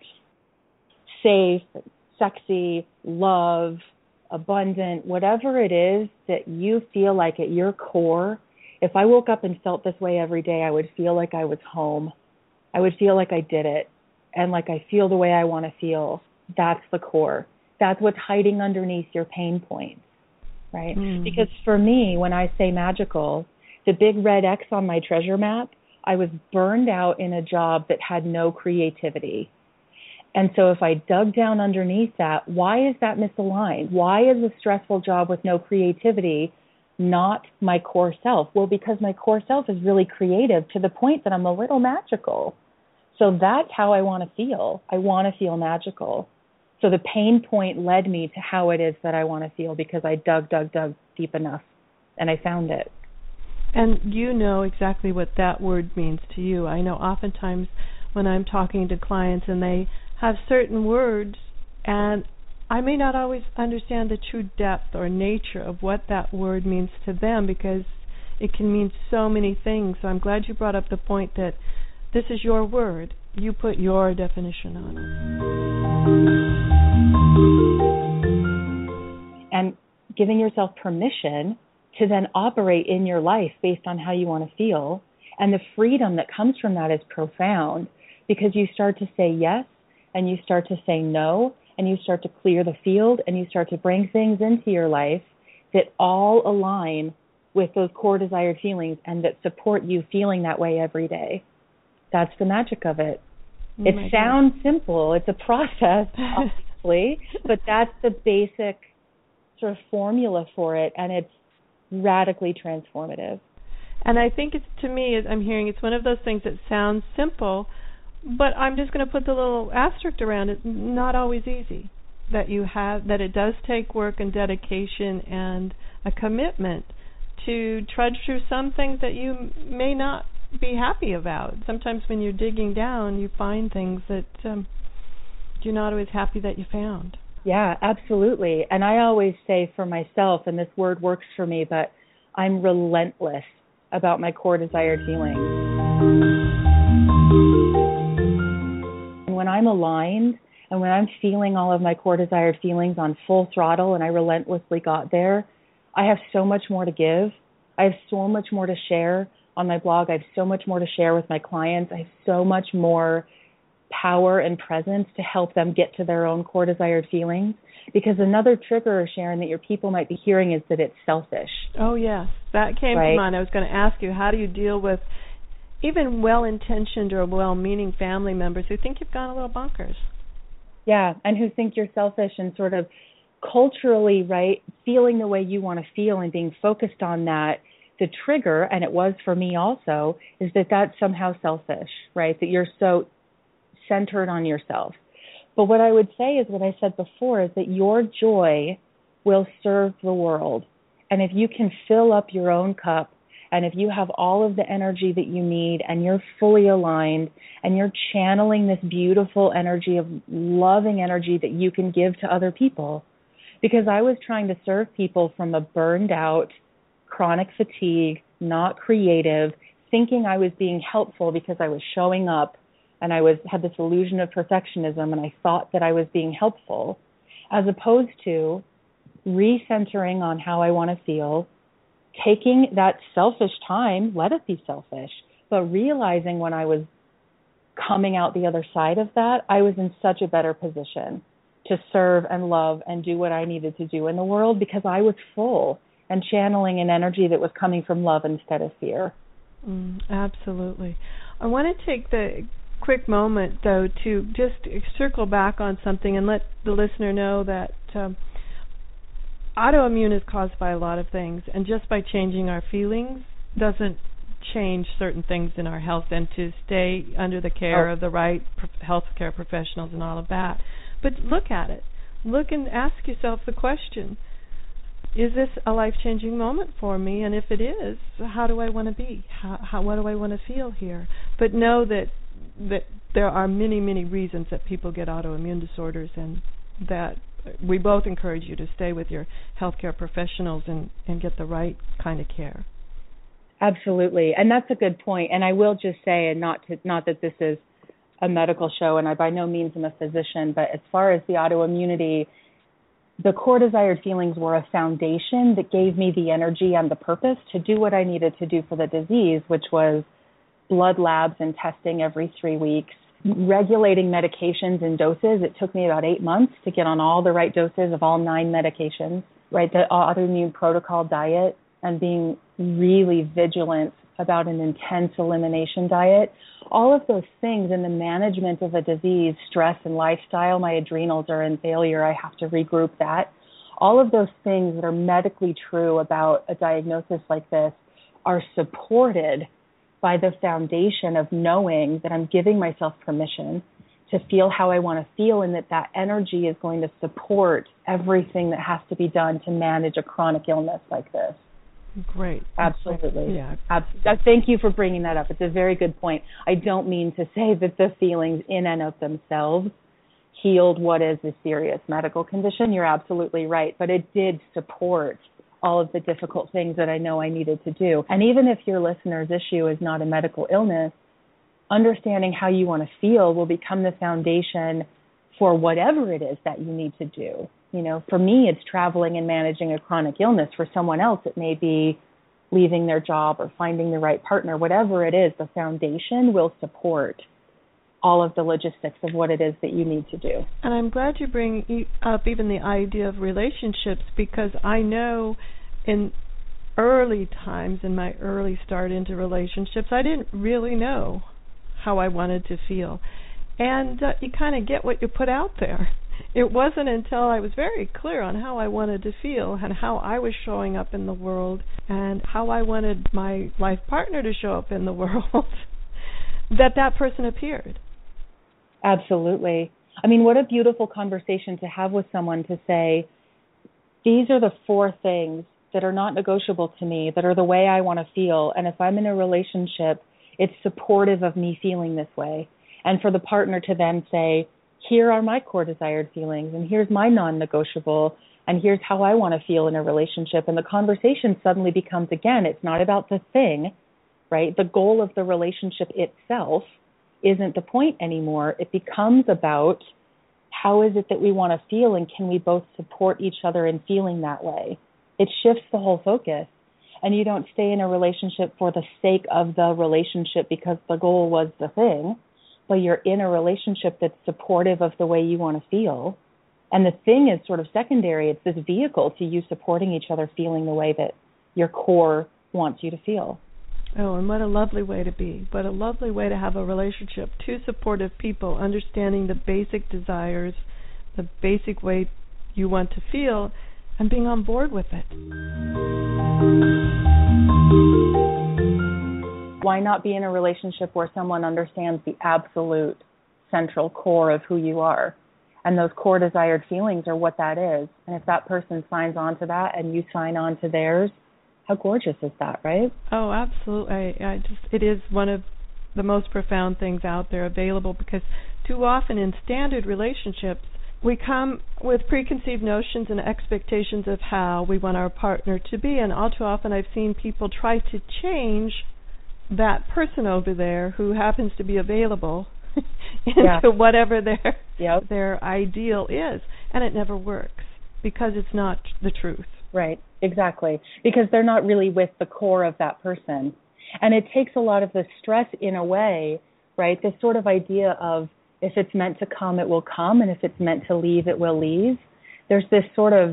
safe, sexy, love, abundant, whatever it is that you feel like at your core. If I woke up and felt this way every day, I would feel like I was home. I would feel like I did it and like I feel the way I want to feel. That's the core. That's what's hiding underneath your pain points, right? Mm. Because for me, when I say magical, the big red X on my treasure map, I was burned out in a job that had no creativity. And so if I dug down underneath that, why is that misaligned? Why is a stressful job with no creativity not my core self? Well, because my core self is really creative to the point that I'm a little magical. So that's how I want to feel. I want to feel magical. So the pain point led me to how it is that I want to feel because I dug, dug, dug deep enough and I found it. And you know exactly what that word means to you. I know oftentimes when I'm talking to clients and they have certain words, and I may not always understand the true depth or nature of what that word means to them because it can mean so many things. So I'm glad you brought up the point that this is your word. You put your definition on it. And giving yourself permission to then operate in your life based on how you want to feel. And the freedom that comes from that is profound because you start to say yes and you start to say no and you start to clear the field and you start to bring things into your life that all align with those core desired feelings and that support you feeling that way every day. That's the magic of it. Oh it sounds God. simple. It's a process, obviously, but that's the basic sort of formula for it, and it's radically transformative. And I think it's, to me, as I'm hearing, it's one of those things that sounds simple, but I'm just going to put the little asterisk around it. Not always easy. That you have, that it does take work and dedication and a commitment to trudge through some things that you may not be happy about. Sometimes when you're digging down, you find things that um, you're not always happy that you found. Yeah, absolutely. And I always say for myself, and this word works for me, but I'm relentless about my core desired feelings. And when I'm aligned and when I'm feeling all of my core desired feelings on full throttle and I relentlessly got there, I have so much more to give. I have so much more to share on my blog. I have so much more to share with my clients. I have so much more power and presence to help them get to their own core desired feelings. Because another trigger, Sharon, that your people might be hearing is that it's selfish. Oh, yes. That came right? to mind. I was going to ask you, how do you deal with even well-intentioned or well-meaning family members who think you've gone a little bonkers? Yeah, and who think you're selfish and sort of culturally, right, feeling the way you want to feel and being focused on that. The trigger, and it was for me also, is that that's somehow selfish, right, that you're so centered on yourself. But what I would say is what I said before, is that your joy will serve the world. And if you can fill up your own cup And if you have all of the energy that you need and you're fully aligned and you're channeling this beautiful energy of loving energy that you can give to other people, because I was trying to serve people from a burned out, chronic fatigue, not creative, thinking I was being helpful because I was showing up and I was had this illusion of perfectionism and I thought that I was being helpful, as opposed to recentering on how I want to feel, taking that selfish time, let it be selfish, but realizing when I was coming out the other side of that, I was in such a better position to serve and love and do what I needed to do in the world because I was full and channeling an energy that was coming from love instead of fear. Mm, absolutely. I want to take the quick moment, though, to just circle back on something and let the listener know that um, autoimmune is caused by a lot of things, and just by changing our feelings doesn't change certain things in our health, and to stay under the care oh. of the right health care professionals and all of that. But look at it. Look and ask yourself the question, is this a life-changing moment for me? And if it is, how do I want to be? How, how, what do I want to feel here? But know that that there are many, many reasons that people get autoimmune disorders, and that we both encourage you to stay with your healthcare professionals and, and get the right kind of care. Absolutely. And that's a good point. And I will just say, and not to, not that this is a medical show, and I by no means am a physician, but as far as the autoimmunity, the core desired feelings were a foundation that gave me the energy and the purpose to do what I needed to do for the disease, which was blood labs and testing every three weeks, regulating medications and doses. It took me about eight months to get on all the right doses of all nine medications, right? The autoimmune protocol diet and being really vigilant about an intense elimination diet. All of those things in the management of a disease, stress and lifestyle, my adrenals are in failure, I have to regroup that. All of those things that are medically true about a diagnosis like this are supported by the foundation of knowing that I'm giving myself permission to feel how I want to feel, and that that energy is going to support everything that has to be done to manage a chronic illness like this. Great. Absolutely. Yeah. Absolutely. Thank you for bringing that up. It's a very good point. I don't mean to say that the feelings in and of themselves healed what is a serious medical condition. You're absolutely right. But it did support all of the difficult things that I know I needed to do. And even if your listener's issue is not a medical illness, understanding how you want to feel will become the foundation for whatever it is that you need to do. You know, for me, it's traveling and managing a chronic illness. For someone else, it may be leaving their job or finding the right partner. Whatever it is, the foundation will support all of the logistics of what it is that you need to do. And I'm glad you bring up even the idea of relationships, because I know in early times, in my early start into relationships, I didn't really know how I wanted to feel. And uh, you kind of get what you put out there. It wasn't until I was very clear on how I wanted to feel and how I was showing up in the world and how I wanted my life partner to show up in the world that that person appeared. Absolutely. I mean, what a beautiful conversation to have with someone to say, these are the four things that are not negotiable to me, that are the way I want to feel. And if I'm in a relationship, it's supportive of me feeling this way. And for the partner to then say, here are my core desired feelings, and here's my non-negotiable, and here's how I want to feel in a relationship. And the conversation suddenly becomes, again, it's not about the thing, right? The goal of the relationship itself isn't the point anymore. It becomes about how is it that we want to feel, and can we both support each other in feeling that way? It shifts the whole focus. And you don't stay in a relationship for the sake of the relationship because the goal was the thing, but you're in a relationship that's supportive of the way you want to feel. And the thing is sort of secondary. It's this vehicle to you supporting each other, feeling the way that your core wants you to feel. Oh, and what a lovely way to be. What a lovely way to have a relationship. Two supportive people understanding the basic desires, the basic way you want to feel, and being on board with it. Why not be in a relationship where someone understands the absolute central core of who you are? And those core desired feelings are what that is. And if that person signs on to that and you sign on to theirs, How gorgeous is that, right? Oh, absolutely. I, I just it is one of the most profound things out there available, because too often in standard relationships we come with preconceived notions and expectations of how we want our partner to be, and all too often I've seen people try to change that person over there who happens to be available into yeah. whatever their yep. their ideal is, and it never works because it's not the truth. Right, exactly, because they're not really with the core of that person. And it takes a lot of the stress in a way, right, this sort of idea of if it's meant to come, it will come, and if it's meant to leave, it will leave. There's this sort of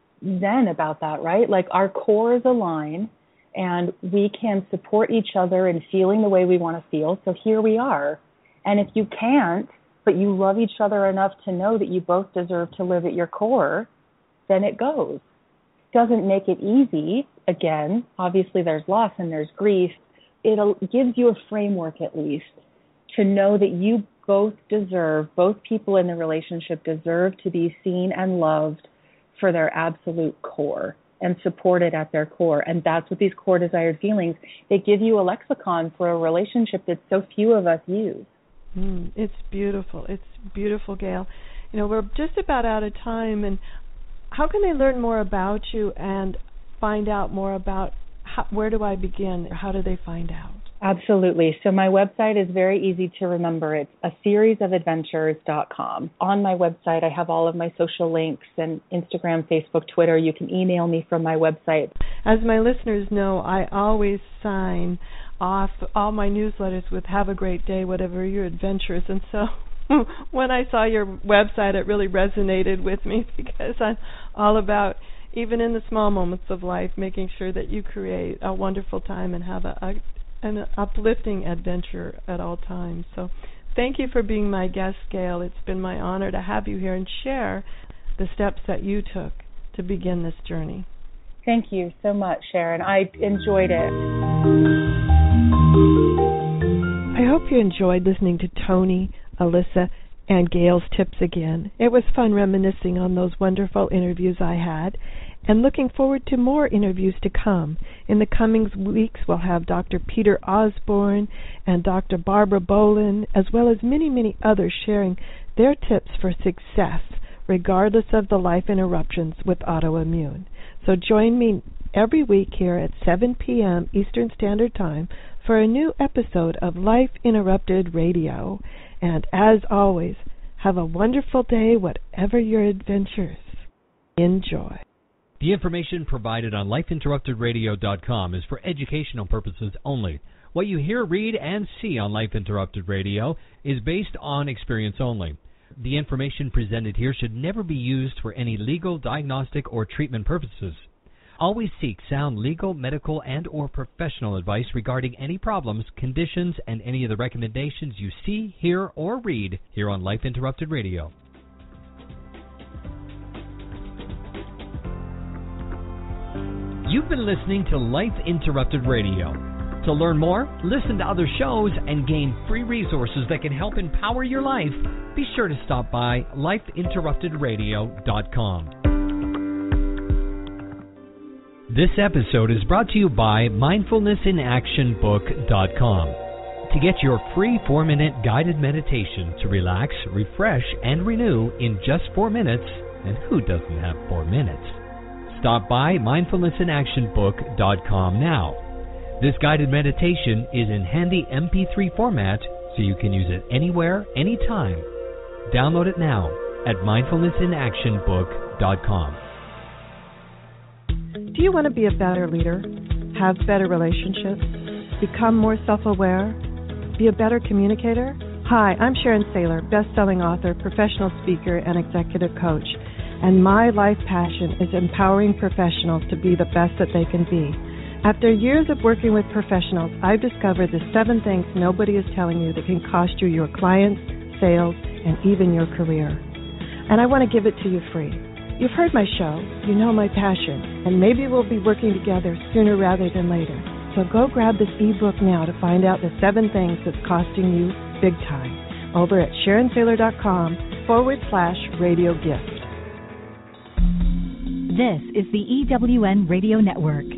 zen about that, right? Like our core is aligned, and we can support each other in feeling the way we want to feel, so here we are. And if you can't, but you love each other enough to know that you both deserve to live at your core, then it goes. Doesn't make it easy. Again, obviously there's loss and there's grief. It gives you a framework at least to know that you both deserve, both people in the relationship deserve to be seen and loved for their absolute core and supported at their core. And that's what these core desired feelings, they give you a lexicon for a relationship that so few of us use. Mm, it's beautiful. It's beautiful, Gail. You know, we're just about out of time, and how can they learn more about you and find out more about how, where do I begin? How do they find out? Absolutely. So my website is very easy to remember. It's a series of adventures dot com. On my website, I have all of my social links and Instagram, Facebook, Twitter. You can email me from my website. As my listeners know, I always sign off all my newsletters with "Have a great day, whatever your adventures." And so when I saw your website, it really resonated with me, because I'm all about, even in the small moments of life, making sure that you create a wonderful time and have a, a an uplifting adventure at all times. So thank you for being my guest, Gail. It's been my honor to have you here and share the steps that you took to begin this journey. Thank you so much, Sharon. I enjoyed it. I hope you enjoyed listening to Tony, Alyssa, and Gail's tips again. It was fun reminiscing on those wonderful interviews I had, and looking forward to more interviews to come. In the coming weeks, we'll have Doctor Peter Osborne and Doctor Barbara Bolin, as well as many, many others sharing their tips for success, regardless of the life interruptions with autoimmune. So join me every week here at seven p.m. Eastern Standard Time for a new episode of Life Interrupted Radio. And as always, have a wonderful day, whatever your adventures. Enjoy. The information provided on life interrupted radio dot com is for educational purposes only. What you hear, read, and see on Life Interrupted Radio is based on experience only. The information presented here should never be used for any legal, diagnostic, or treatment purposes. Always seek sound legal, medical, and or professional advice regarding any problems, conditions, and any of the recommendations you see, hear, or read here on Life Interrupted Radio. You've been listening to Life Interrupted Radio. To learn more, listen to other shows, and gain free resources that can help empower your life, be sure to stop by life interrupted radio dot com. This episode is brought to you by mindfulness in action book dot com. To get your free four-minute guided meditation to relax, refresh, and renew in just four minutes, and who doesn't have four minutes? Stop by mindfulness in action book dot com now. This guided meditation is in handy M P three format, so you can use it anywhere, anytime. Download it now at mindfulness in action book dot com. Do you want to be a better leader, have better relationships, become more self-aware, be a better communicator? Hi, I'm Sharon Saylor, best-selling author, professional speaker, and executive coach. And my life passion is empowering professionals to be the best that they can be. After years of working with professionals, I've discovered the seven things nobody is telling you that can cost you your clients, sales, and even your career. And I want to give it to you free. You've heard my show, you know my passion, and maybe we'll be working together sooner rather than later. So go grab this ebook now to find out the seven things that's costing you big time over at sharon saylor dot com forward slash radio gift. This is the E W N Radio Network.